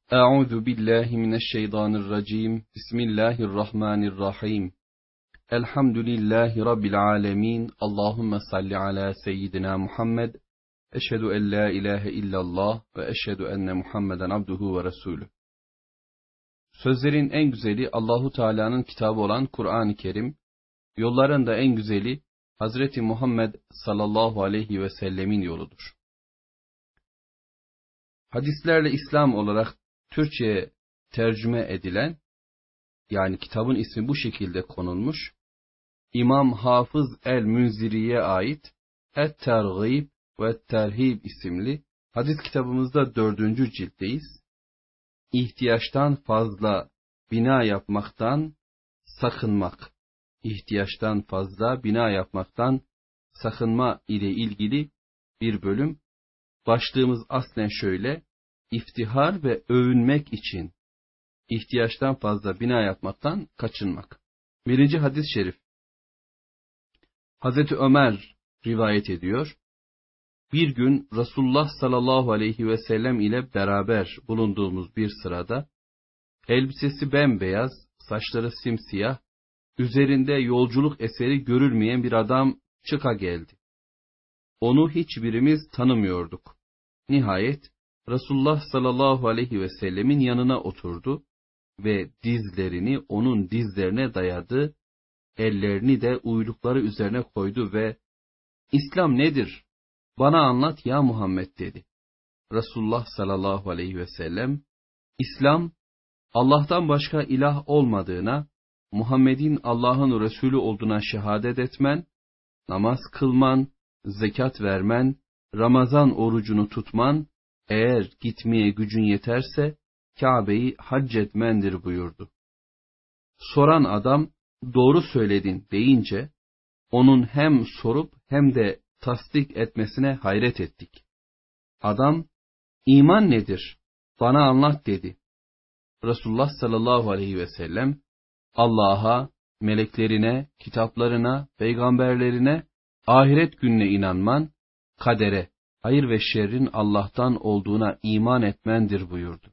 Euzu billahi mineşşeytanirracim. Bismillahirrahmanirrahim. Elhamdülillahi rabbil alamin. Allahumme salli ala seyyidina Muhammed. Eşhedü en la ilahe illallah ve eşhedü enne Muhammeden abduhu ve resulü. Sözlerin en güzeli Allahu Teala'nın kitabı olan Kur'an-ı Kerim. Yolların da en güzeli Hazreti Muhammed sallallahu aleyhi ve sellemin yoludur. Hadislerle İslam olarak Türkçe'ye tercüme edilen, yani kitabın ismi bu şekilde konulmuş, İmam Hafız el-Münziri'ye ait Et-Tergib ve Et-Terhib isimli hadis kitabımızda 4. ciltteyiz. İhtiyaçtan fazla bina yapmaktan sakınmak, ihtiyaçtan fazla bina yapmaktan sakınma ile ilgili bir bölüm. Başlığımız aslen şöyle: İftihar ve övünmek için ihtiyaçtan fazla bina yapmaktan kaçınmak. 1. hadis-i şerif. Hazreti Ömer rivayet ediyor. Bir gün Resulullah sallallahu aleyhi ve sellem ile beraber bulunduğumuz bir sırada, elbisesi bembeyaz, saçları simsiyah, üzerinde yolculuk eseri görülmeyen bir adam çıka geldi. Onu hiçbirimiz tanımıyorduk. Nihayet Resulullah sallallahu aleyhi ve sellemin yanına oturdu ve dizlerini onun dizlerine dayadı, ellerini de uylukları üzerine koydu ve "İslam nedir? Bana anlat ya Muhammed" dedi. Resulullah sallallahu aleyhi ve sellem, "İslam, Allah'tan başka ilah olmadığına, Muhammed'in Allah'ın Resulü olduğuna şehadet etmen, namaz kılman, zekat vermen, Ramazan orucunu tutman, eğer gitmeye gücün yeterse Kabe'yi hac etmendir" buyurdu. Soran adam "Doğru söyledin" deyince, onun hem sorup hem de tasdik etmesine hayret ettik. Adam "İman nedir? Bana anlat" dedi. Resulullah sallallahu aleyhi ve sellem, Allah'a, meleklerine, kitaplarına, peygamberlerine, ahiret gününe inanman, kadere, hayır ve şerrin Allah'tan olduğuna iman etmendir buyurdu.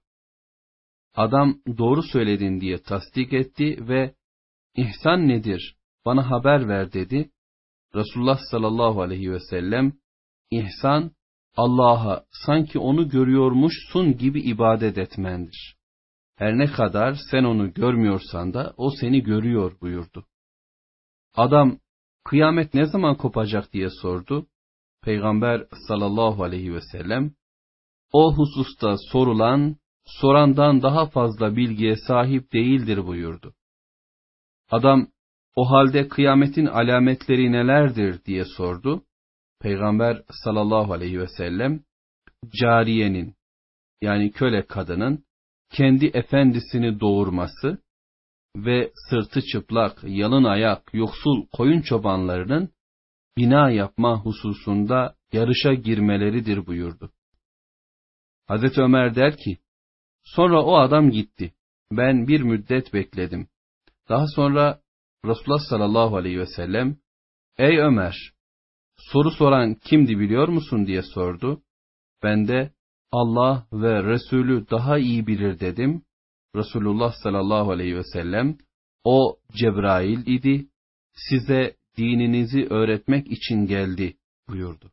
Adam "Doğru söyledin" diye tasdik etti ve "İhsan nedir? Bana haber ver" dedi. Resulullah sallallahu aleyhi ve sellem, "İhsan, Allah'a sanki onu görüyormuşsun gibi ibadet etmendir. Her ne kadar sen onu görmüyorsan da o seni görüyor" buyurdu. Adam "Kıyamet ne zaman kopacak?" diye sordu. Peygamber sallallahu aleyhi ve sellem, "O hususta sorulan, sorandan daha fazla bilgiye sahip değildir" buyurdu. Adam "O halde kıyametin alametleri nelerdir?" diye sordu. Peygamber sallallahu aleyhi ve sellem, cariyenin, yani köle kadının, kendi efendisini doğurması ve sırtı çıplak, yalın ayak, yoksul koyun çobanlarının bina yapma hususunda yarışa girmeleridir buyurdu. Hazreti Ömer der ki, sonra o adam gitti. Ben bir müddet bekledim. Daha sonra Resulullah sallallahu aleyhi ve sellem, "Ey Ömer, soru soran kimdi biliyor musun?" diye sordu. Ben de "Allah ve Resulü daha iyi bilir" dedim. Resulullah sallallahu aleyhi ve sellem, "O Cebrail idi, size dininizi öğretmek için geldi" buyurdu.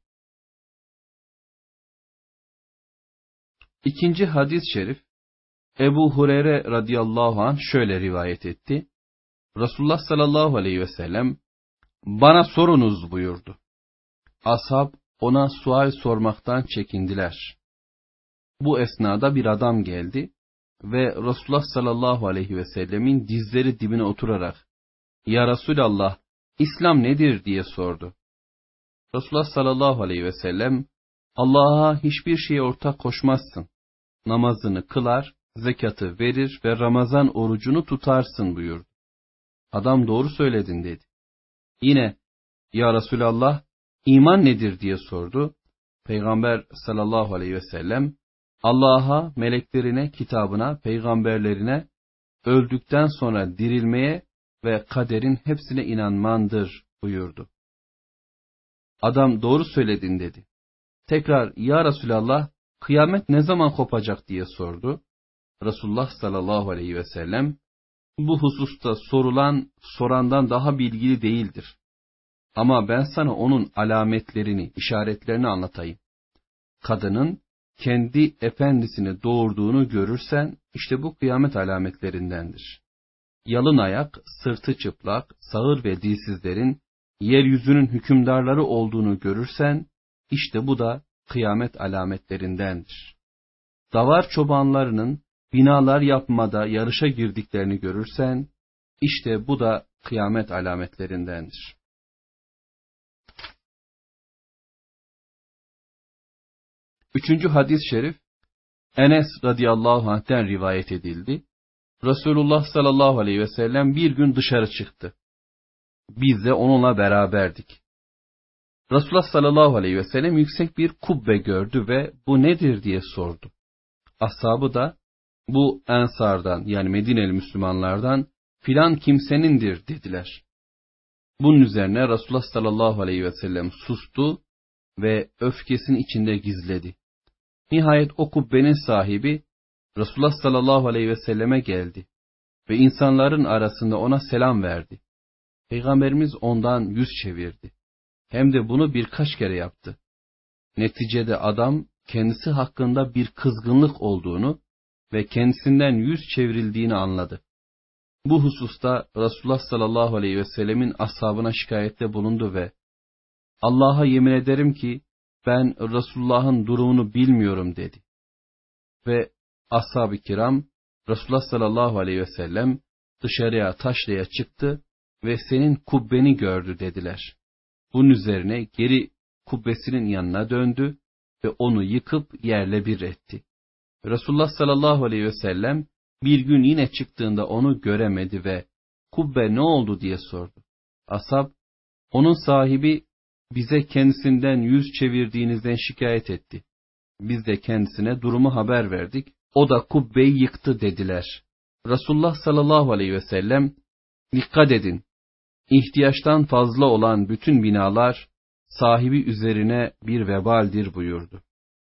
2. hadis-i şerif. Ebu Hureyre radıyallahu anh şöyle rivayet etti. Resulullah sallallahu aleyhi ve sellem, "Bana sorunuz" buyurdu. Ashab ona sual sormaktan çekindiler. Bu esnada bir adam geldi ve Resulullah sallallahu aleyhi ve sellemin dizleri dibine oturarak "Ya Resulallah, İslam nedir?" diye sordu. Resulullah sallallahu aleyhi ve sellem, "Allah'a hiçbir şeye ortak koşmazsın. Namazını kılar, zekatı verir ve Ramazan orucunu tutarsın" buyurdu. Adam "Doğru söyledin" dedi. Yine "Ya Resulallah, iman nedir?" diye sordu. Peygamber sallallahu aleyhi ve sellem, Allah'a, meleklerine, kitabına, peygamberlerine, öldükten sonra dirilmeye ve kaderin hepsine inanmandır buyurdu. Adam "Doğru söyledin" dedi. Tekrar "Ya Resulallah, kıyamet ne zaman kopacak?" diye sordu. Resulullah sallallahu aleyhi ve sellem, bu hususta sorulan sorandan daha bilgili değildir. Ama ben sana onun alametlerini, işaretlerini anlatayım. Kadının kendi efendisini doğurduğunu görürsen, işte bu kıyamet alametlerindendir. Yalın ayak, sırtı çıplak, sağır ve dilsizlerin yeryüzünün hükümdarları olduğunu görürsen, işte bu da kıyamet alametlerindendir. Davar çobanlarının binalar yapmada yarışa girdiklerini görürsen, işte bu da kıyamet alametlerindendir. Üçüncü hadis-i şerif, Enes radıyallahu anh'ten rivayet edildi. Resulullah sallallahu aleyhi ve sellem bir gün dışarı çıktı. Biz de onunla beraberdik. Resulullah sallallahu aleyhi ve sellem yüksek bir kubbe gördü ve bu nedir diye sordu. Ashabı da bu Ensardan, yani Medineli Müslümanlardan filan kimsenindir dediler. Bunun üzerine Resulullah sallallahu aleyhi ve sellem sustu ve öfkesini içinde gizledi. Nihayet o kubbenin sahibi Resulullah sallallahu aleyhi ve selleme geldi ve insanların arasında ona selam verdi. Peygamberimiz ondan yüz çevirdi. Hem de bunu birkaç kere yaptı. Neticede adam kendisi hakkında bir kızgınlık olduğunu ve kendisinden yüz çevrildiğini anladı. Bu hususta Resulullah sallallahu aleyhi ve sellemin ashabına şikayette bulundu ve Allah'a yemin ederim ki ben Resulullah'ın durumunu bilmiyorum dedi. Ve ashab-ı kiram Resulullah sallallahu aleyhi ve sellem dışarıya taşraya çıktı ve senin kubbeni gördü dediler. Bunun üzerine geri kubbesinin yanına döndü ve onu yıkıp yerle bir etti. Resulullah sallallahu aleyhi ve sellem bir gün yine çıktığında onu göremedi ve kubbe ne oldu diye sordu. Ashab, onun sahibi bize kendisinden yüz çevirdiğinizden şikayet etti. Biz de kendisine durumu haber verdik. O da kubbeyi yıktı dediler. Resulullah sallallahu aleyhi ve sellem, dikkat edin, ihtiyaçtan fazla olan bütün binalar sahibi üzerine bir vebaldir buyurdu.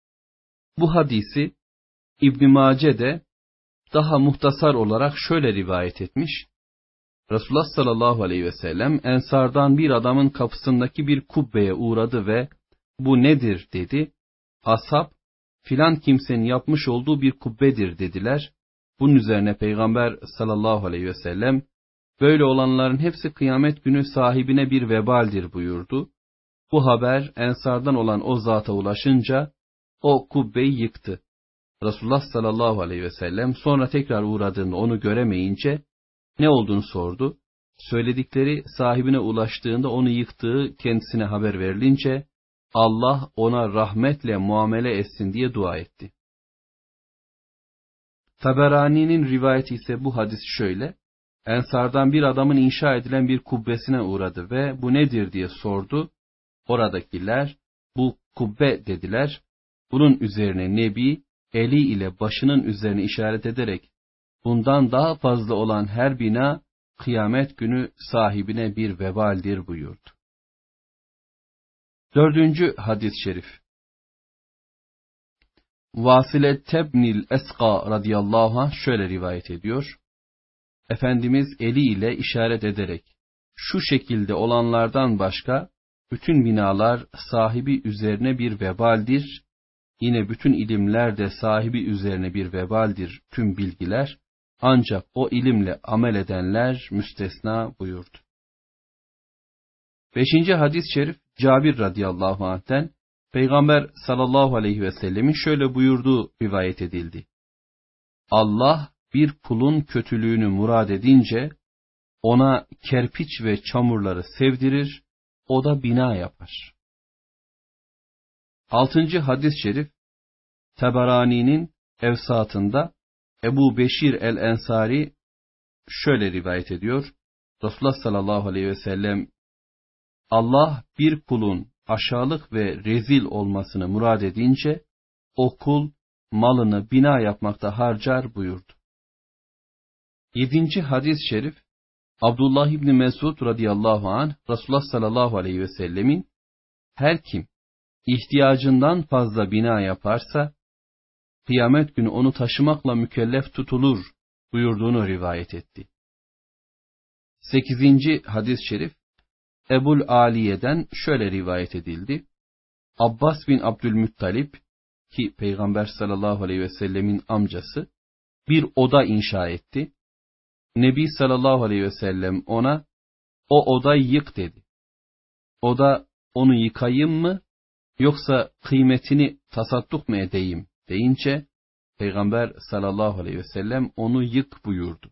Bu hadisi İbn-i Mace de daha muhtasar olarak şöyle rivayet etmiş. Resulullah sallallahu aleyhi ve sellem Ensardan bir adamın kapısındaki bir kubbeye uğradı ve bu nedir dedi. Ashab, filan kimsenin yapmış olduğu bir kubbedir dediler. Bunun üzerine Peygamber sallallahu aleyhi ve sellem, böyle olanların hepsi kıyamet günü sahibine bir vebaldir buyurdu. Bu haber Ensardan olan o zata ulaşınca o kubbeyi yıktı. Resulullah sallallahu aleyhi ve sellem sonra tekrar uğradığında onu göremeyince ne olduğunu sordu. Söyledikleri sahibine ulaştığında onu yıktığı kendisine haber verilince Allah ona rahmetle muamele etsin diye dua etti. Taberani'nin rivayeti ise bu hadis şöyle. Ensardan bir adamın inşa edilen bir kubbesine uğradı ve bu nedir diye sordu. Oradakiler bu kubbe dediler. Bunun üzerine Nebi eli ile başının üzerine işaret ederek bundan daha fazla olan her bina kıyamet günü sahibine bir vebaldir buyurdu. Dördüncü hadis-i şerif. Vasile Tebnil Eska radıyallahu anh şöyle rivayet ediyor. Efendimiz eli ile işaret ederek şu şekilde olanlardan başka bütün binalar sahibi üzerine bir vebaldir. Yine bütün ilimler de sahibi üzerine bir vebaldir tüm bilgiler. Ancak o ilimle amel edenler müstesna buyurdu. Beşinci hadis-i şerif Cabir radıyallahu anh'ten Peygamber sallallahu aleyhi ve sellemin şöyle buyurduğu rivayet edildi. Allah bir kulun kötülüğünü murad edince ona kerpiç ve çamurları sevdirir, o da bina yapar. Altıncı hadis-i şerif Taberani'nin Evsatında Ebu Beşir el-Ensari şöyle rivayet ediyor. Resulullah sallallahu aleyhi ve sellem, Allah bir kulun aşağılık ve rezil olmasını murad edince, o kul malını bina yapmakta harcar buyurdu. Yedinci hadis-i şerif, Abdullah İbni Mesud radıyallahu anh, Resulullah sallallahu aleyhi ve sellemin, her kim ihtiyacından fazla bina yaparsa, kıyamet günü onu taşımakla mükellef tutulur buyurduğunu rivayet etti. 8. hadis-i şerif Ebul Aliye'den şöyle rivayet edildi. Abbas bin Abdülmuttalip ki Peygamber sallallahu aleyhi ve sellemin amcası bir oda inşa etti. Nebi sallallahu aleyhi ve sellem ona o odayı yık dedi. O da onu yıkayım mı yoksa kıymetini tasadduk mu edeyim deyince Peygamber sallallahu aleyhi ve sellem onu yık buyurdu.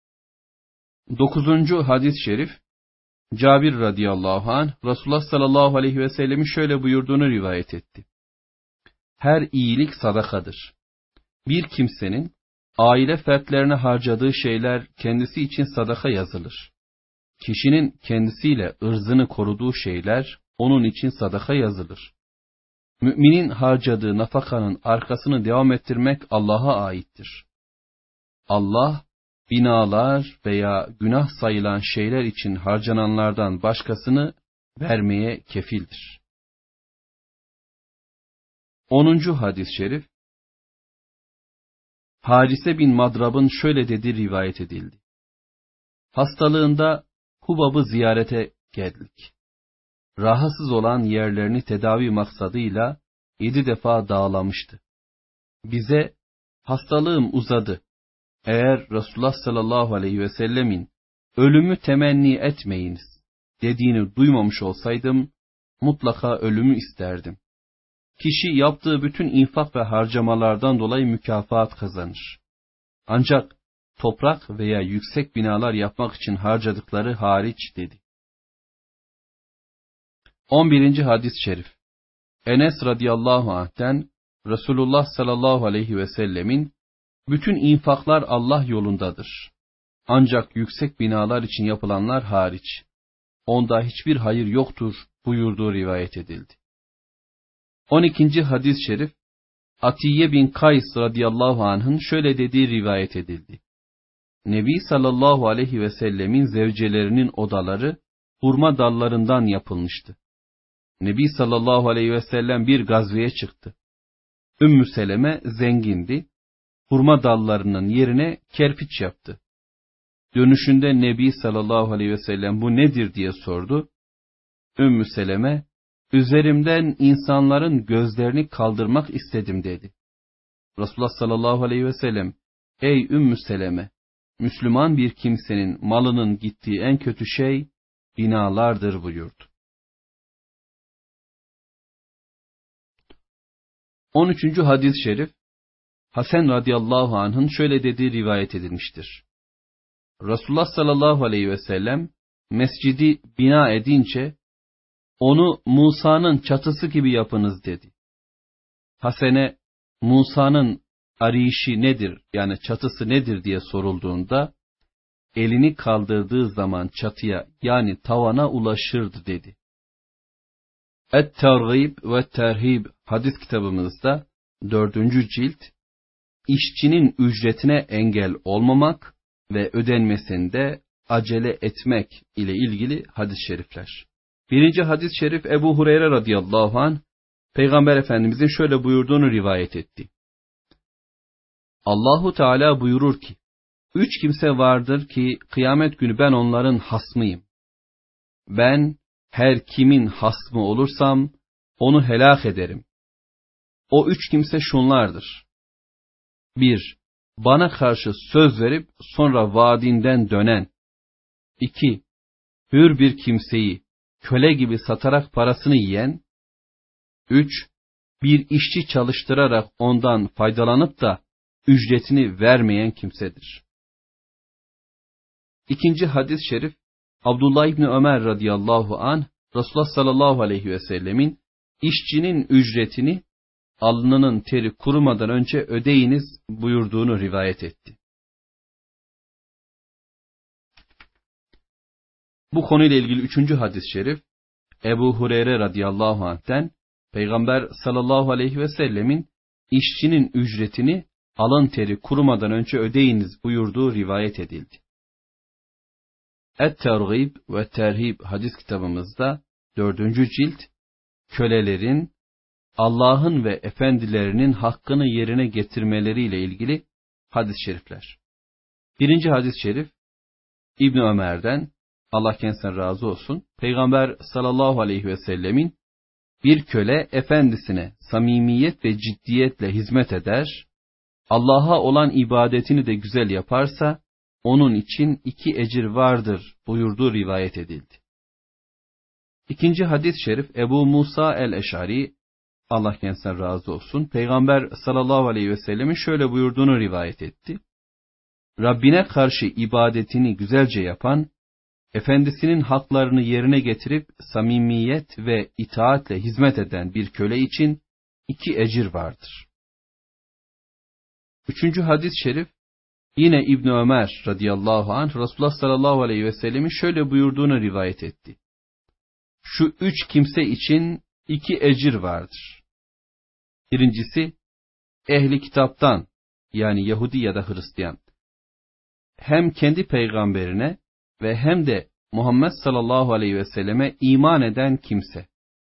9. hadis-i şerif Cabir radıyallahu anh Resulullah sallallahu aleyhi ve sellemin şöyle buyurduğunu rivayet etti. Her iyilik sadakadır. Bir kimsenin aile fertlerine harcadığı şeyler kendisi için sadaka yazılır. Kişinin kendisiyle ırzını koruduğu şeyler onun için sadaka yazılır. Müminin harcadığı nafakanın arkasını devam ettirmek Allah'a aittir. Allah, binalar veya günah sayılan şeyler için harcananlardan başkasını vermeye kefildir. 10. hadis-i şerif Harise bin Madrab'ın şöyle dediği rivayet edildi. Hastalığında Hubab'ı ziyarete geldik. Rahatsız olan yerlerini tedavi maksadıyla 7 defa dağlamıştı. Bize hastalığım uzadı. Eğer Resulullah sallallahu aleyhi ve sellemin ölümü temenni etmeyiniz dediğini duymamış olsaydım mutlaka ölümü isterdim. Kişi yaptığı bütün infak ve harcamalardan dolayı mükafat kazanır. Ancak toprak veya yüksek binalar yapmak için harcadıkları hariç dedi. 11. hadis-i şerif Enes radıyallahu anh'ten Resulullah sallallahu aleyhi ve sellemin bütün infaklar Allah yolundadır. Ancak yüksek binalar için yapılanlar hariç. Onda hiçbir hayır yoktur buyurduğu rivayet edildi. 12. hadis-i şerif Atiye bin Kays radıyallahu anh'ın şöyle dediği rivayet edildi. Nebi sallallahu aleyhi ve sellemin zevcelerinin odaları hurma dallarından yapılmıştı. Nebi sallallahu aleyhi ve sellem bir gazveye çıktı. Ümmü Seleme zengindi. Hurma dallarının yerine kerpiç yaptı. Dönüşünde Nebi sallallahu aleyhi ve sellem bu nedir diye sordu. Ümmü Seleme, üzerimden insanların gözlerini kaldırmak istedim dedi. Resulullah sallallahu aleyhi ve sellem, ey Ümmü Seleme, Müslüman bir kimsenin malının gittiği en kötü şey binalardır buyurdu. 13. hadis-i şerif Hasan radıyallahu anh'ın şöyle dediği rivayet edilmiştir. Resulullah sallallahu aleyhi ve sellem mescidi bina edince onu Musa'nın çatısı gibi yapınız dedi. Hasan'e Musa'nın arişi nedir yani çatısı nedir diye sorulduğunda elini kaldırdığı zaman çatıya yani tavana ulaşırdı dedi. Et-Tergib ve Terhib hadis kitabımızda 4. cilt işçinin ücretine engel olmamak ve ödenmesinde acele etmek ile ilgili hadis-i şerifler. 1. hadis-i şerif Ebu Hureyre radıyallahu anh Peygamber Efendimizin şöyle buyurduğunu rivayet etti. Allahu Teala buyurur ki, 3 kimse vardır ki kıyamet günü ben onların hasmıyım. Ben her kimin hasmı olursam onu helak ederim. O 3 kimse şunlardır. 1. Bana karşı söz verip sonra vaadinden dönen. 2. Hür bir kimseyi köle gibi satarak parasını yiyen. 3. Bir işçi çalıştırarak ondan faydalanıp da ücretini vermeyen kimsedir. 2. hadis-i şerif Abdullah İbni Ömer radıyallahu anh Resulullah sallallahu aleyhi ve sellemin işçinin ücretini alnının teri kurumadan önce ödeyiniz buyurduğunu rivayet etti. Bu konuyla ilgili 3. hadis-i şerif Ebu Hureyre radıyallahu anh'ten Peygamber sallallahu aleyhi ve sellemin işçinin ücretini alın teri kurumadan önce ödeyiniz buyurduğu rivayet edildi. Et-Tergib ve Terhib hadis kitabımızda 4. cilt kölelerin Allah'ın ve efendilerinin hakkını yerine getirmeleriyle ilgili hadis-i şerifler. Birinci hadis-i şerif, İbn Ömer'den, Allah kendisinden razı olsun, Peygamber sallallahu aleyhi ve sellemin, bir köle efendisine samimiyet ve ciddiyetle hizmet eder, Allah'a olan ibadetini de güzel yaparsa, onun için 2 ecir vardır buyurduğu rivayet edildi. İkinci hadis-i şerif, Ebu Musa el-Eş'ari, Allah kendisinden razı olsun, Peygamber sallallahu aleyhi ve sellemin şöyle buyurduğunu rivayet etti. Rabbine karşı ibadetini güzelce yapan, efendisinin haklarını yerine getirip samimiyet ve itaatle hizmet eden bir köle için 2 ecir vardır. Üçüncü hadis-i şerif, yine İbn Ömer radıyallahu anh, Resulullah sallallahu aleyhi ve sellemin şöyle buyurduğunu rivayet etti. Şu 3 kimse için 2 ecir vardır. Birincisi, ehli kitaptan, yani Yahudi ya da Hristiyan, hem kendi peygamberine ve hem de Muhammed sallallahu aleyhi ve selleme iman eden kimse.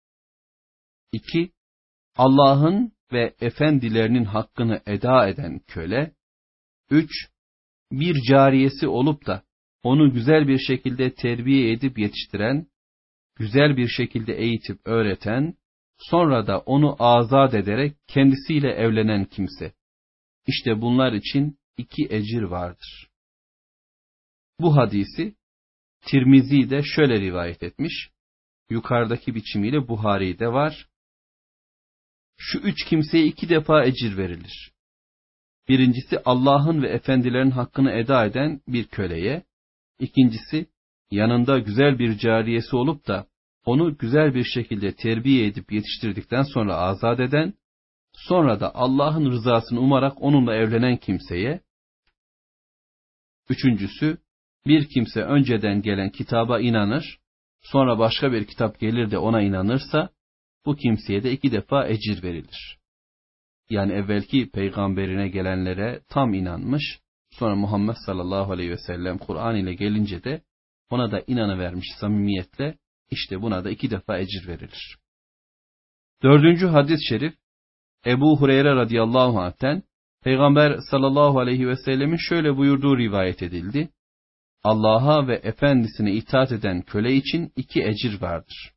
2. Allah'ın ve efendilerinin hakkını eda eden köle. 3. Bir cariyesi olup da onu güzel bir şekilde terbiye edip yetiştiren, güzel bir şekilde eğitip öğreten, sonra da onu azat ederek kendisiyle evlenen kimse. İşte bunlar için 2 ecir vardır. Bu hadisi Tirmizi de şöyle rivayet etmiş, yukarıdaki biçimiyle Buhari'de var. Şu 3 kimseye 2 defa ecir verilir. Birincisi, Allah'ın ve efendilerin hakkını eda eden bir köleye. İkincisi, yanında güzel bir cariyesi olup da onu güzel bir şekilde terbiye edip yetiştirdikten sonra azat eden, sonra da Allah'ın rızasını umarak onunla evlenen kimseye. Üçüncüsü, bir kimse önceden gelen kitaba inanır, sonra başka bir kitap gelir de ona inanırsa, bu kimseye de 2 defa ecir verilir. Yani evvelki peygamberine gelenlere tam inanmış, sonra Muhammed sallallahu aleyhi ve sellem Kur'an ile gelince de ona da inanıvermiş samimiyetle, işte buna da 2 defa ecir verilir. 4. hadis-i şerif, Ebu Hureyre radıyallahu anh'ten, Peygamber sallallahu aleyhi ve sellemin şöyle buyurduğu rivayet edildi. Allah'a ve efendisine itaat eden köle için 2 ecir vardır.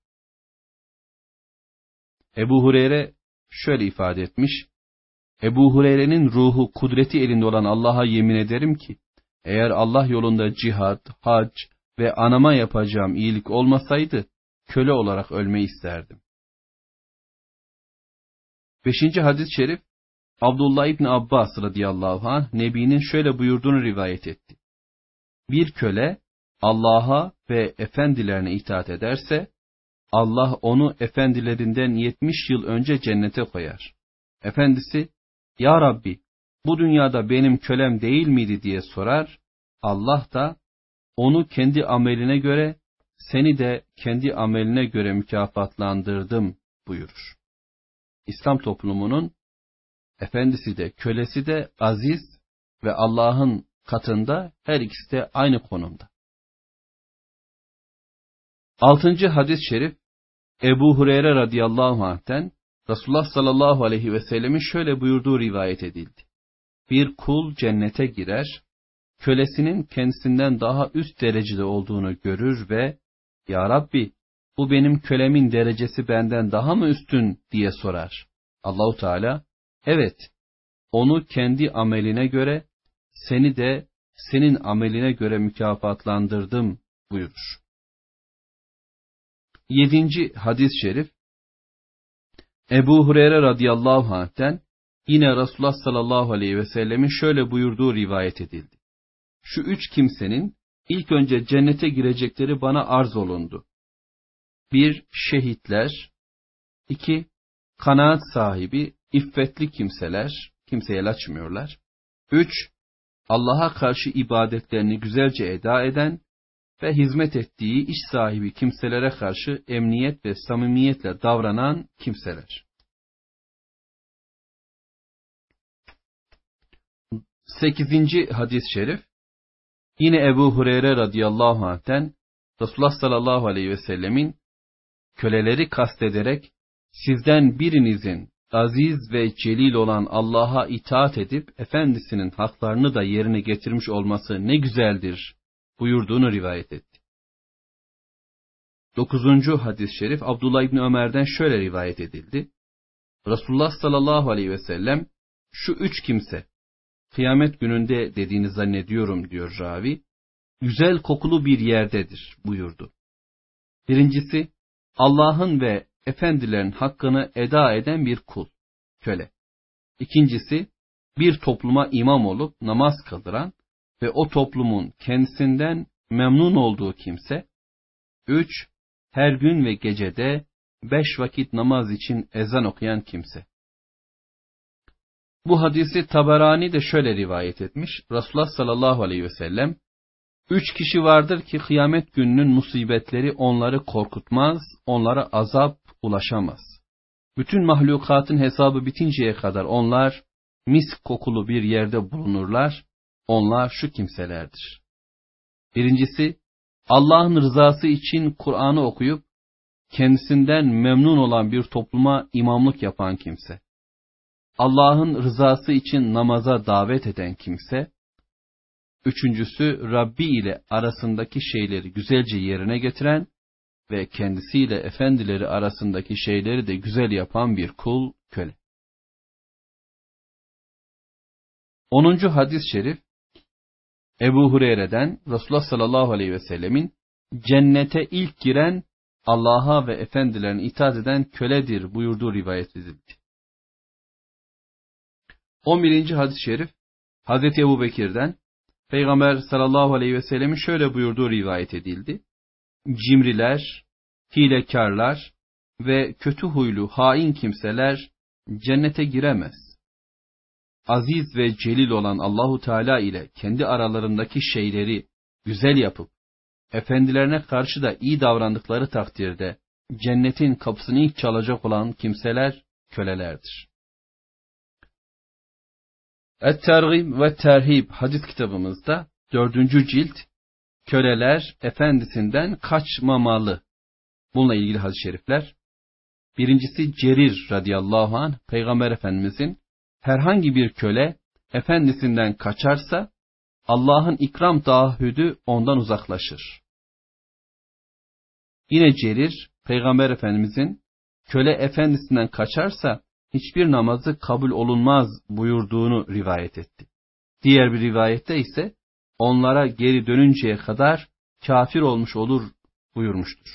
Ebu Hureyre şöyle ifade etmiş, Ebu Hureyre'nin ruhu kudreti elinde olan Allah'a yemin ederim ki, eğer Allah yolunda cihad, hac ve anama yapacağım iyilik olmasaydı, köle olarak ölmeyi isterdim. 5. hadis-i şerif, Abdullah İbni Abbas radıyallahu anh, Nebi'nin şöyle buyurduğunu rivayet etti. Bir köle, Allah'a ve efendilerine itaat ederse, Allah onu efendilerinden 70 yıl önce cennete koyar. Efendisi, Ya Rabbi, bu dünyada benim kölem değil miydi diye sorar. Allah da, onu kendi ameline göre, seni de kendi ameline göre mükafatlandırdım buyurur. İslam toplumunun efendisi de kölesi de aziz ve Allah'ın katında her ikisi de aynı konumda. 6. hadis-i şerif, Ebu Hureyre radıyallahu anh'ten, Resulullah sallallahu aleyhi ve sellemin şöyle buyurduğu rivayet edildi. Bir kul cennete girer, kölesinin kendisinden daha üst derecede olduğunu görür ve, Ya Rabbi, bu benim kölemin derecesi benden daha mı üstün diye sorar. Allahu Teala, evet, onu kendi ameline göre, seni de senin ameline göre mükafatlandırdım buyurur. 7. hadis-i şerif, Ebu Hureyre radıyallahu anh'ten, yine Resulullah sallallahu aleyhi ve sellemin şöyle buyurduğu rivayet edildi. Şu 3 kimsenin ilk önce cennete girecekleri bana arz olundu. 1. Şehitler. 2. Kanaat sahibi, iffetli kimseler, kimseye el açmıyorlar. 3. Allah'a karşı ibadetlerini güzelce eda eden ve hizmet ettiği iş sahibi kimselere karşı emniyet ve samimiyetle davranan kimseler. 8. hadis-i şerif, yine Ebu Hureyre radıyallahu anh'ten, Resulullah sallallahu aleyhi ve sellemin köleleri kastederek Sizden birinizin aziz ve celil olan Allah'a itaat edip efendisinin haklarını da yerine getirmiş olması ne güzeldir buyurduğunu rivayet etti. 9. hadis-i şerif Abdullah İbni Ömer'den şöyle rivayet edildi. Resulullah sallallahu aleyhi ve sellem şu üç kimse kıyamet gününde dediğini zannediyorum diyor ravi, güzel kokulu bir yerdedir buyurdu. Birincisi Allah'ın ve efendilerin hakkını eda eden bir kul, köle. İkincisi bir topluma imam olup namaz kıldıran ve o toplumun kendisinden memnun olduğu kimse. 3. Her gün ve gecede 5 vakit namaz için ezan okuyan kimse. Bu hadisi Taberani de şöyle rivayet etmiş. Resulullah sallallahu aleyhi ve sellem, 3 kişi vardır ki kıyamet gününün musibetleri onları korkutmaz, onlara azap ulaşamaz. Bütün mahlukatın hesabı bitinceye kadar onlar misk kokulu bir yerde bulunurlar. Onlar şu kimselerdir. Birincisi, Allah'ın rızası için Kur'an'ı okuyup kendisinden memnun olan bir topluma imamlık yapan kimse. Allah'ın rızası için namaza davet eden kimse. Üçüncüsü, Rabbi ile arasındaki şeyleri güzelce yerine getiren ve kendisiyle efendileri arasındaki şeyleri de güzel yapan bir kul, köle. 10. hadis-i şerif Ebu Hureyre'den Resulullah sallallahu aleyhi ve sellemin cennete ilk giren Allah'a ve efendilerine itaat eden köledir buyurduğu rivayet edildi. 11. hadis-i şerif Hazreti Ebu Bekir'den Peygamber sallallahu aleyhi ve sellemin şöyle buyurduğu rivayet edildi. Cimriler, hilekarlar ve kötü huylu hain kimseler cennete giremez. Aziz ve celil olan Allahu Teala ile kendi aralarındaki şeyleri güzel yapıp efendilerine karşı da iyi davrandıkları takdirde cennetin kapısını ilk çalacak olan kimseler kölelerdir. Et-Tergib ve Terhib hadis kitabımızda 4. cilt köleler efendisinden kaçmamalı. Bununla ilgili hadis-i şerifler. Birincisi Cerir radıyallahu anh, Peygamber Efendimizin herhangi bir köle efendisinden kaçarsa Allah'ın ikram taahhüdü ondan uzaklaşır. Yine Cerir, Peygamber Efendimizin köle efendisinden kaçarsa hiçbir namazı kabul olunmaz buyurduğunu rivayet etti. Diğer bir rivayette ise onlara geri dönünceye kadar kafir olmuş olur buyurmuştur.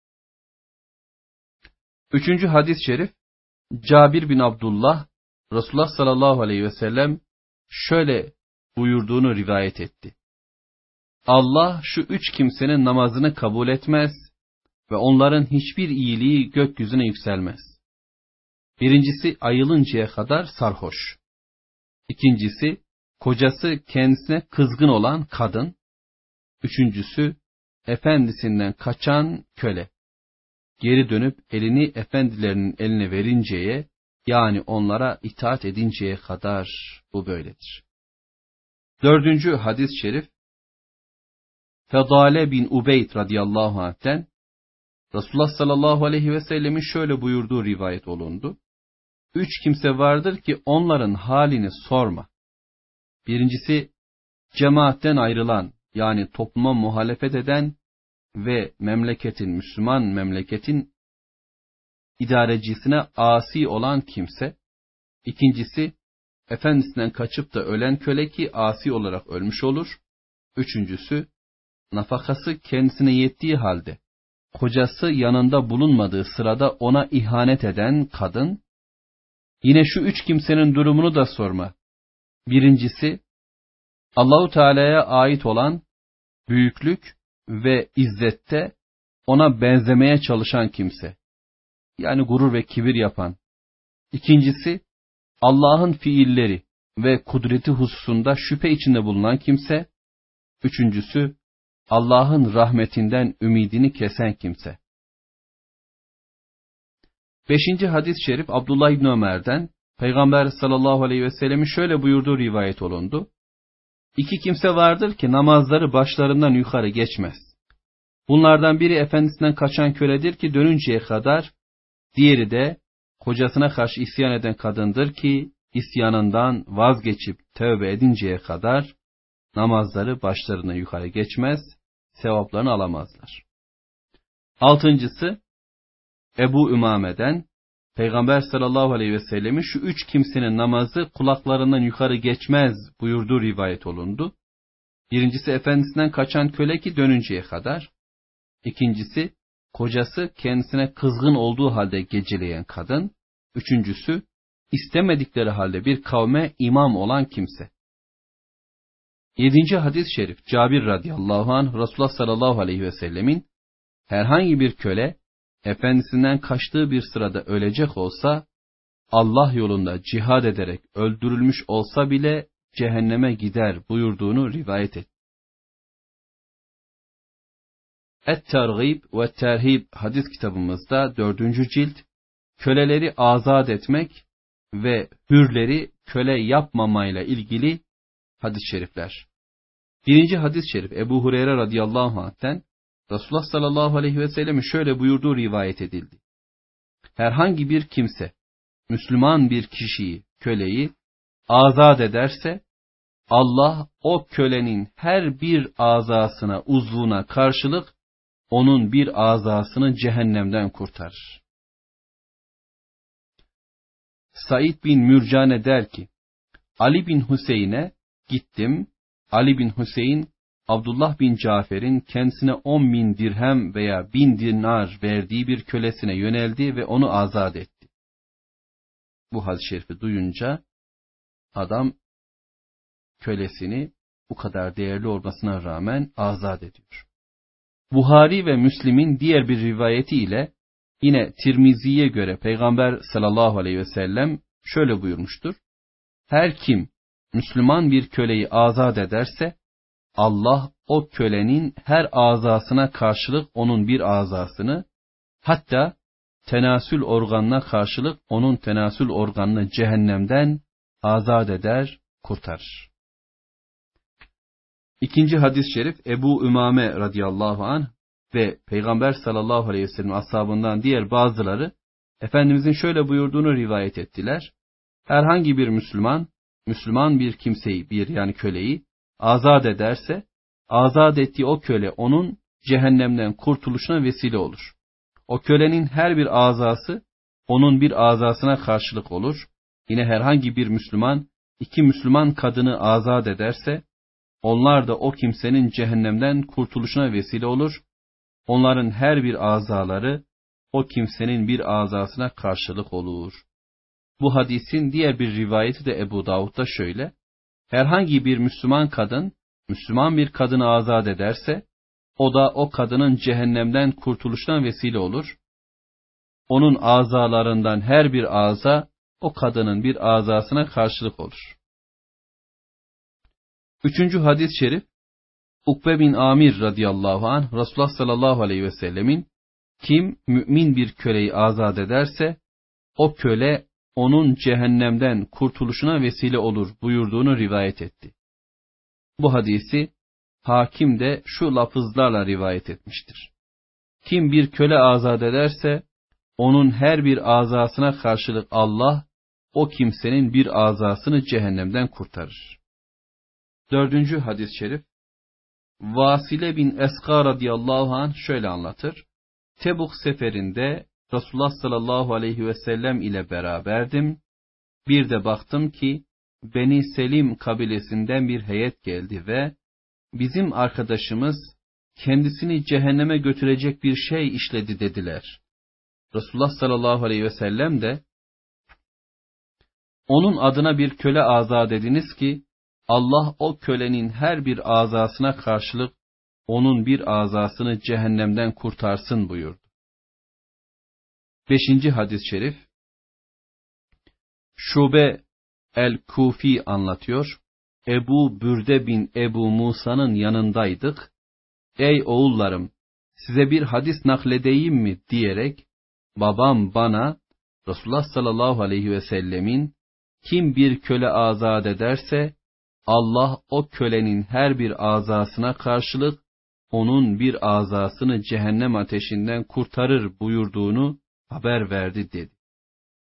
3. hadis-i şerif Cabir bin Abdullah Resulullah sallallahu aleyhi ve sellem şöyle buyurduğunu rivayet etti. Allah şu 3 kimsenin namazını kabul etmez ve onların hiçbir iyiliği gökyüzüne yükselmez. Birincisi ayılıncaya kadar sarhoş. İkincisi kocası kendisine kızgın olan kadın. Üçüncüsü efendisinden kaçan köle. Geri dönüp elini efendilerinin eline verinceye, yani onlara itaat edinceye kadar bu böyledir. 4. hadis-i şerif Fedale bin Ubeyd radıyallahu anh'ten Resulullah sallallahu aleyhi ve sellemin şöyle buyurduğu rivayet olundu. 3 kimse vardır ki onların halini sorma. Birincisi cemaatten ayrılan, yani topluma muhalefet eden ve Müslüman memleketin idarecisine asi olan kimse. İkincisi efendisinden kaçıp da ölen köle ki asi olarak ölmüş olur. Üçüncüsü nafakası kendisine yettiği halde kocası yanında bulunmadığı sırada ona ihanet eden kadın. Yine şu 3 kimsenin durumunu da sorma. Birincisi Allahu Teala'ya ait olan büyüklük ve izzette ona benzemeye çalışan kimse. Yani gurur ve kibir yapan. İkincisi Allah'ın fiilleri ve kudreti hususunda şüphe içinde bulunan kimse. Üçüncüsü Allah'ın rahmetinden ümidini kesen kimse. 5. hadis-i şerif Abdullah İbni Ömer'den Peygamber sallallahu aleyhi ve sellemin şöyle buyurduğu rivayet olundu. 2 kimse vardır ki namazları başlarından yukarı geçmez. Bunlardan biri efendisinden kaçan köledir ki dönünceye kadar, diğeri de kocasına karşı isyan eden kadındır ki, isyanından vazgeçip tövbe edinceye kadar namazları başlarına yukarı geçmez, sevaplarını alamazlar. Altıncısı, Ebu Ümame'den, Peygamber sallallahu aleyhi ve sellemin şu üç kimsenin namazı kulaklarından yukarı geçmez buyurduğu rivayet olundu. Birincisi, efendisinden kaçan köle ki dönünceye kadar. İkincisi, kocası kendisine kızgın olduğu halde geceleyen kadın. Üçüncüsü, istemedikleri halde bir kavme imam olan kimse. 7. hadis-i şerif, Cabir radıyallahu anh, Resulullah sallallahu aleyhi ve sellemin, herhangi bir köle, efendisinden kaçtığı bir sırada ölecek olsa, Allah yolunda cihad ederek öldürülmüş olsa bile cehenneme gider buyurduğunu rivayet etti. Et-Tergib ve Terhib hadis kitabımızda 4. cilt, köleleri azat etmek ve hürleri köle yapmamayla ilgili hadis-i şerifler. 1. hadis-i şerif, Ebu Hureyre radıyallahu anh'ten, Resulullah sallallahu aleyhi ve sellem'in şöyle buyurduğu rivayet edildi. Herhangi bir kimse, Müslüman bir kişiyi, köleyi azat ederse, Allah o kölenin her bir azasına, uzvuna karşılık onun bir azasını cehennemden kurtarır. Said bin Mürcane der ki, Ali bin Hüseyin'e gittim, Ali bin Hüseyin, Abdullah bin Cafer'in kendisine 10.000 dirhem veya 1000 dinar verdiği bir kölesine yöneldi ve onu azat etti. Bu hadis-i şerifi duyunca adam kölesini bu kadar değerli olmasına rağmen azat ediyor. Buhari ve Müslim'in diğer bir rivayeti ile yine Tirmizi'ye göre Peygamber sallallahu aleyhi ve sellem şöyle buyurmuştur. Her kim Müslüman bir köleyi azat ederse, Allah o kölenin her azasına karşılık onun bir azasını, hatta tenasül organına karşılık onun tenasül organını cehennemden azat eder, kurtarır. 2. hadis-i şerif, Ebu Ümame radıyallahu anh ve Peygamber sallallahu aleyhi ve sellem ashabından diğer bazıları Efendimizin şöyle buyurduğunu rivayet ettiler. Herhangi bir Müslüman bir kimseyi, yani köleyi azat ederse, azat ettiği o köle onun cehennemden kurtuluşuna vesile olur. O kölenin her bir azası onun bir azasına karşılık olur. Yine herhangi bir Müslüman, 2 Müslüman kadını azat ederse, onlar da o kimsenin cehennemden kurtuluşuna vesile olur. Onların her bir azaları o kimsenin bir azasına karşılık olur. Bu hadisin diğer bir rivayeti de Ebu Davud'da şöyle. Herhangi bir Müslüman kadın, Müslüman bir kadını azat ederse, o da o kadının cehennemden kurtuluşuna vesile olur. Onun azalarından her bir aza, o kadının bir azasına karşılık olur. 3. hadis-i şerif, Ukbe bin Amir radıyallahu anh, Resulullah sallallahu aleyhi ve sellemin, kim mümin bir köleyi azat ederse, o köle onun cehennemden kurtuluşuna vesile olur buyurduğunu rivayet etti. Bu hadisi Hakim de şu lafızlarla rivayet etmiştir. Kim bir köle azat ederse, onun her bir azasına karşılık Allah, o kimsenin bir azasını cehennemden kurtarır. 4. hadis-i şerif, Vasile bin Eska radıyallahu anh şöyle anlatır. Tebuk seferinde Resulullah sallallahu aleyhi ve sellem ile beraberdim. Bir de baktım ki Beni Selim kabilesinden bir heyet geldi ve bizim arkadaşımız kendisini cehenneme götürecek bir şey işledi dediler. Resulullah sallallahu aleyhi ve sellem de onun adına bir köle azat ediniz ki Allah o kölenin her bir azasına karşılık onun bir azasını cehennemden kurtarsın buyurdu. 5. hadis-i şerif, Şube el-Kufi anlatıyor. Ebu Bürde bin Ebu Musa'nın yanındaydık. Ey oğullarım, size bir hadis nakledeyim mi diyerek, babam bana Resulullah sallallahu aleyhi ve sellemin, kim bir köle azat ederse, Allah o kölenin her bir azasına karşılık, onun bir azasını cehennem ateşinden kurtarır buyurduğunu haber verdi dedi.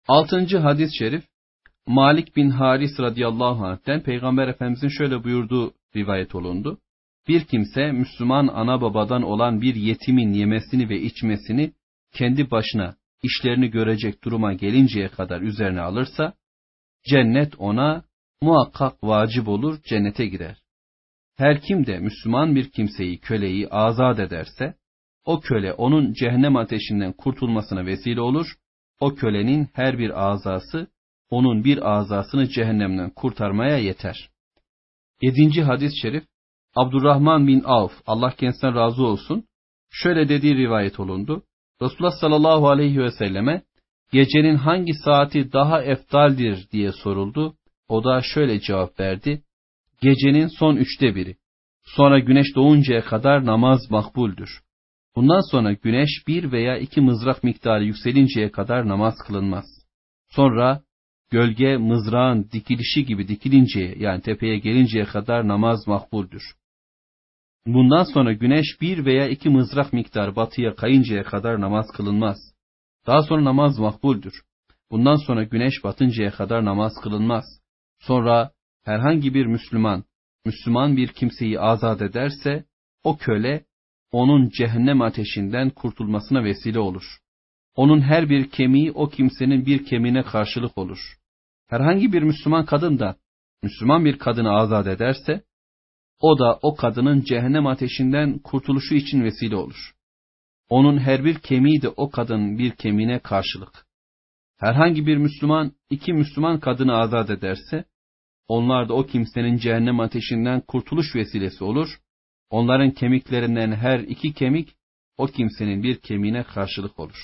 Altıncı hadis-i şerif, Malik bin Haris radıyallahu anh'ten Peygamber Efendimizin şöyle buyurduğu rivayet olundu. Bir kimse Müslüman ana babadan olan bir yetimin yemesini ve içmesini kendi başına işlerini görecek duruma gelinceye kadar üzerine alırsa, cennet ona muhakkak vacip olur, cennete girer. Her kim de Müslüman bir kimseyi, köleyi azat ederse, o köle onun cehennem ateşinden kurtulmasına vesile olur, o kölenin her bir azası, onun bir azasını cehennemden kurtarmaya yeter. 7. hadis-i şerif, Abdurrahman bin Avf, Allah kendisinden razı olsun, şöyle dediği rivayet olundu. Resulullah sallallahu aleyhi ve selleme, gecenin hangi saati daha eftaldir diye soruldu. O da şöyle cevap verdi, gecenin son 1/3. Sonra güneş doğuncaya kadar namaz makbuldür. Bundan sonra güneş 1 veya 2 mızrak miktarı yükselinceye kadar namaz kılınmaz. Sonra gölge mızrağın dikilişi gibi dikilinceye, yani tepeye gelinceye kadar namaz makbuldür. Bundan sonra güneş 1 veya 2 mızrak miktarı batıya kayıncaya kadar namaz kılınmaz. Daha sonra namaz makbuldür. Bundan sonra güneş batıncaya kadar namaz kılınmaz. Sonra herhangi bir Müslüman bir kimseyi azat ederse, o köle, onun cehennem ateşinden kurtulmasına vesile olur. Onun her bir kemiği o kimsenin bir kemiğine karşılık olur. Herhangi bir Müslüman kadın da Müslüman bir kadını azat ederse, o da o kadının cehennem ateşinden kurtuluşu için vesile olur. Onun her bir kemiği de o kadının bir kemiğine karşılık. Herhangi bir Müslüman 2 Müslüman kadını azat ederse, onlar da o kimsenin cehennem ateşinden kurtuluş vesilesi olur. Onların kemiklerinden her 2 kemik o kimsenin bir kemiğine karşılık olur.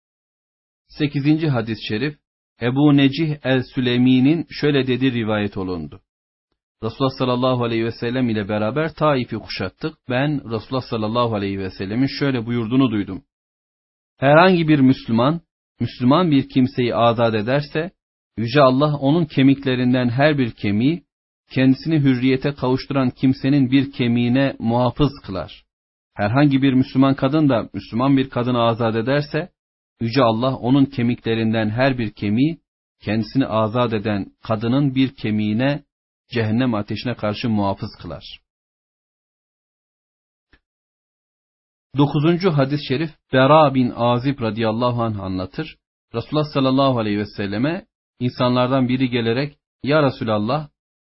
8. hadis-i şerif, Ebu Necih el-Süleymi'nin şöyle dediği rivayet olundu. Resulullah sallallahu aleyhi ve sellem ile beraber Taif'i kuşattık. Ben Resulullah sallallahu aleyhi ve sellemin şöyle buyurduğunu duydum. Herhangi bir Müslüman bir kimseyi azat ederse, Yüce Allah onun kemiklerinden her bir kemiği, kendisini hürriyete kavuşturan kimsenin bir kemiğine muhafız kılar. Herhangi bir Müslüman kadın da Müslüman bir kadını azat ederse, Yüce Allah onun kemiklerinden her bir kemiği, kendisini azat eden kadının bir kemiğine, cehennem ateşine karşı muhafız kılar. 9. hadis-i şerif, Bera bin Azib radıyallahu anh anlatır. Resulullah sallallahu aleyhi ve selleme insanlardan biri gelerek, Ya Resulallah,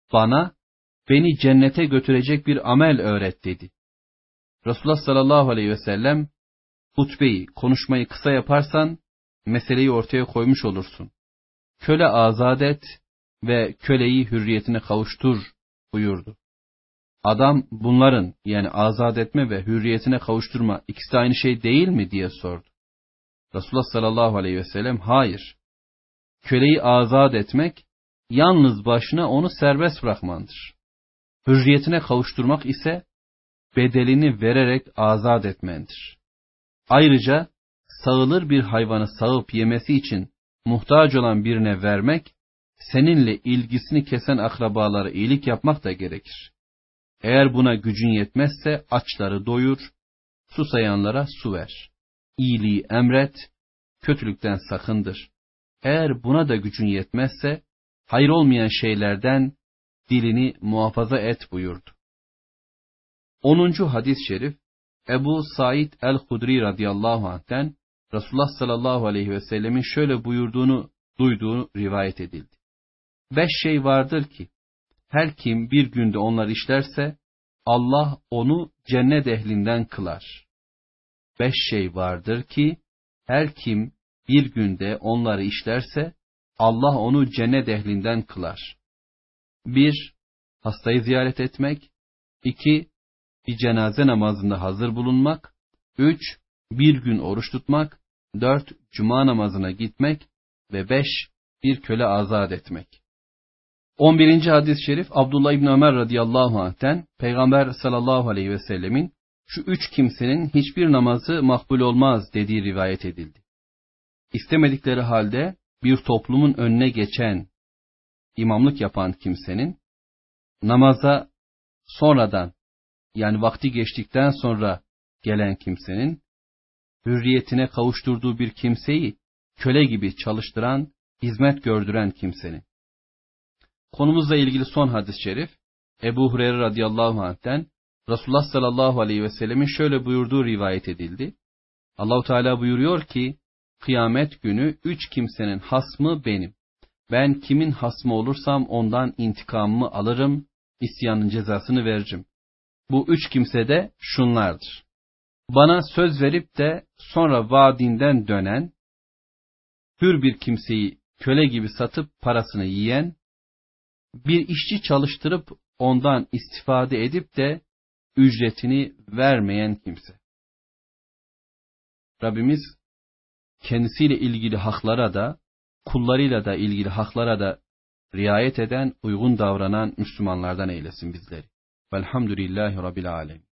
beni cennete götürecek bir amel öğret dedi. Resulullah sallallahu aleyhi ve sellem, hutbeyi, konuşmayı kısa yaparsan, meseleyi ortaya koymuş olursun. Köle azat et ve köleyi hürriyetine kavuştur buyurdu. Adam bunların, yani azat etme ve hürriyetine kavuşturma, ikisi de aynı şey değil mi diye sordu. Resulullah sallallahu aleyhi ve sellem, hayır. Köleyi azat etmek, yalnız başına onu serbest bırakmandır. Hürriyetine kavuşturmak ise, bedelini vererek azat etmendir. Ayrıca, sağılır bir hayvanı sağıp yemesi için muhtaç olan birine vermek, seninle ilgisini kesen akrabalara iyilik yapmak da gerekir. Eğer buna gücün yetmezse açları doyur, susayanlara su ver. İyiliği emret, kötülükten sakındır. Eğer buna da gücün yetmezse, hayır olmayan şeylerden dilini muhafaza et buyurdu. 10. hadis-i şerif, Ebu Said el-Hudri radıyallahu anh'ten Resulullah sallallahu aleyhi ve sellemin şöyle buyurduğunu duyduğu rivayet edildi. 5 şey vardır ki, her kim bir günde onlar işlerse, Allah onu cennet ehlinden kılar. 5 şey vardır ki, her kim bir günde onları işlerse, Allah onu cennet ehlinden kılar. 1. Hastayı ziyaret etmek. 2. Bir cenaze namazında hazır bulunmak. 3. Bir gün oruç tutmak. 4. Cuma namazına gitmek. Ve 5. Bir köle azat etmek. 11. hadis-i şerif, Abdullah İbni Ömer radıyallahu anh'ten Peygamber sallallahu aleyhi ve sellemin şu 3 kimsenin hiçbir namazı makbul olmaz dediği rivayet edildi. İstemedikleri halde bir toplumun önüne geçen, imamlık yapan kimsenin, namaza sonradan, yani vakti geçtikten sonra gelen kimsenin, hürriyetine kavuşturduğu bir kimseyi köle gibi çalıştıran hizmet gördüren kimsenin. Konumuzla ilgili son hadis-i şerif, Ebu Hureyre radıyallahu anh'ten Resulullah sallallahu aleyhi ve sellemin şöyle buyurduğu rivayet edildi. Allahu Teala buyuruyor ki, kıyamet günü 3 kimsenin hasmı benim. Ben kimin hasmı olursam ondan intikamımı alırım, isyanın cezasını veririm. Bu 3 kimse de şunlardır. Bana söz verip de sonra vaadinden dönen, hür bir kimseyi köle gibi satıp parasını yiyen, bir işçi çalıştırıp ondan istifade edip de ücretini vermeyen kimse. Rabbimiz kendisiyle ilgili haklara da, kullarıyla da ilgili haklara da riayet eden, uygun davranan Müslümanlardan eylesin bizleri. Velhamdülillahi Rabbil Alemin.